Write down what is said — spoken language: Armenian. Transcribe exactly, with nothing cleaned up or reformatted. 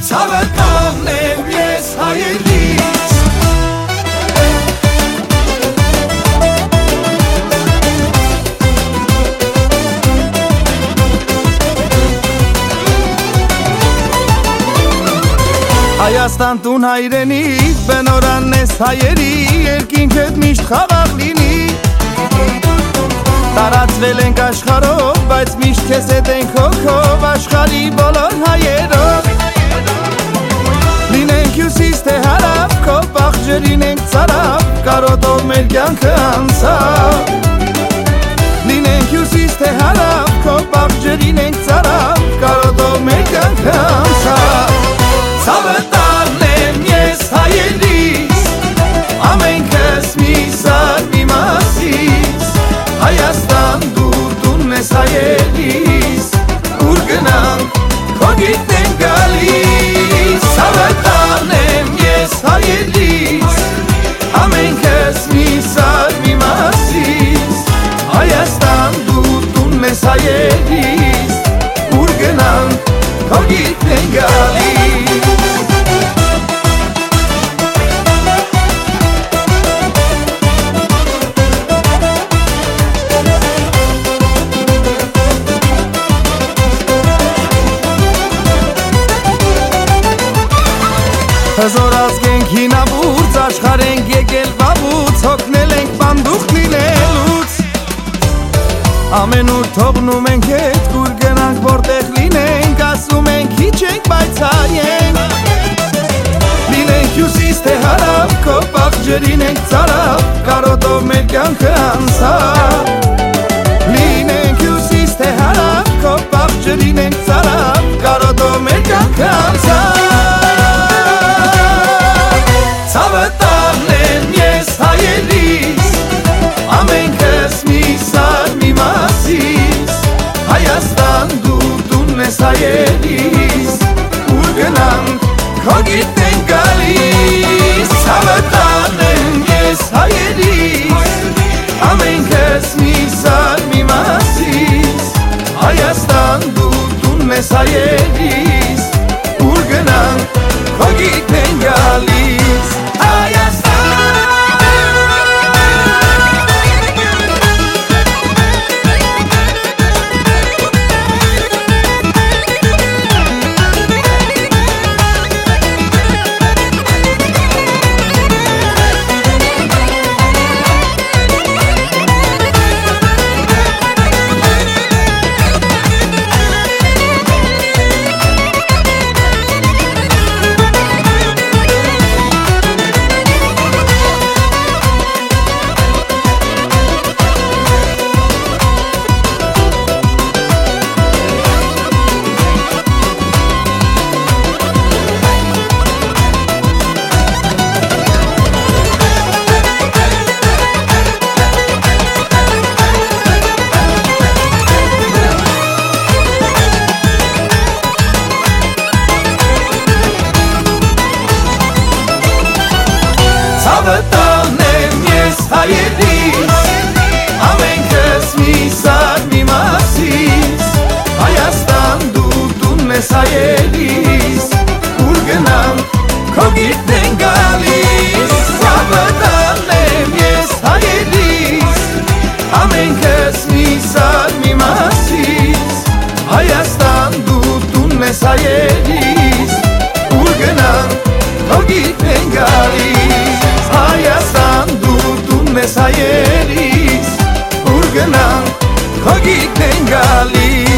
Ցավը կանեմ ես հայերից Հայաստան տուն հայրենի, բնորանն ես հայերի, երկինքդ միշտ խաղաղ լինի Տարածվել ենք աշխարհով, բայց միշտ քեզ հետ ենք հոգով, աշխարհի բոլոր հայերով Լինենք հյուսիս թե հարավ, քո բաղջերին ենք ծարավ, կարոտով մեր կյանքը անցավ Լինենք հյուսիս թե հարավ, քո բաղջերին ենք ծարավ, կարոտով մեր կյանքը անցավ Ցավը տառնեմ ես հայերից, ամենքս մի սար մի մասից Հայաստան դու տունն ես հայերից, ուր գնանք քո գիտ ենք գալիս Ցավը տառնեմ ես հայերից, ամենքս մի սար մի մասից Հայաստան դու տունն ես հայերից, ուր գնանք քո գիտ ենք գալիս Հզոր ազգենք հինավուրց, աշխարհ ենք եկել վաղուց, հոգնել ենք բանդուխտ լինելուց Ամենուր թողնում ենք հետ, կուր գնանք որտեղ լինենք, ասում ենք հիչ ենք, բայց հայ ենք Լինենք հյուսիս թե հարավ, քո բաղջերին ենք ծարավ, կարոտով մեր կյանքը անցավ Լինենք հյուսիս թե հարավ, քո բաղջերին ենք ծարավ, կարոտով մեր կյանքը անցավ Ցավը տառնեմ ես հայերից, ամենքս մի սար մի մասից Հայաստան դու տունն ես հայերից, ուր գնանք քո գիտ ենք գալիս Ցավը տառնեմ ես հայերից, ամենքս մի սար մի մասից Հայաստան դու տունն ես հայերից, ուր գնանք քո գիտ ենք գալիս Ցավը տառնեմ ես հայերից, ամենքս մի սար մի մասից Հայաստան դու տունն ես հայերից, ուր գնանք քո գիտ ենք գալիս Ցավը տառնեմ ես հայերից, ամենքս մի սար մի մասից Հայաստան դու տունն ես հայերից, ուր գնանք քո գիտ ենք գալիս Հայաստան դու տունն ես հայերից, ուր գնանք քո գիտ ենք գալիս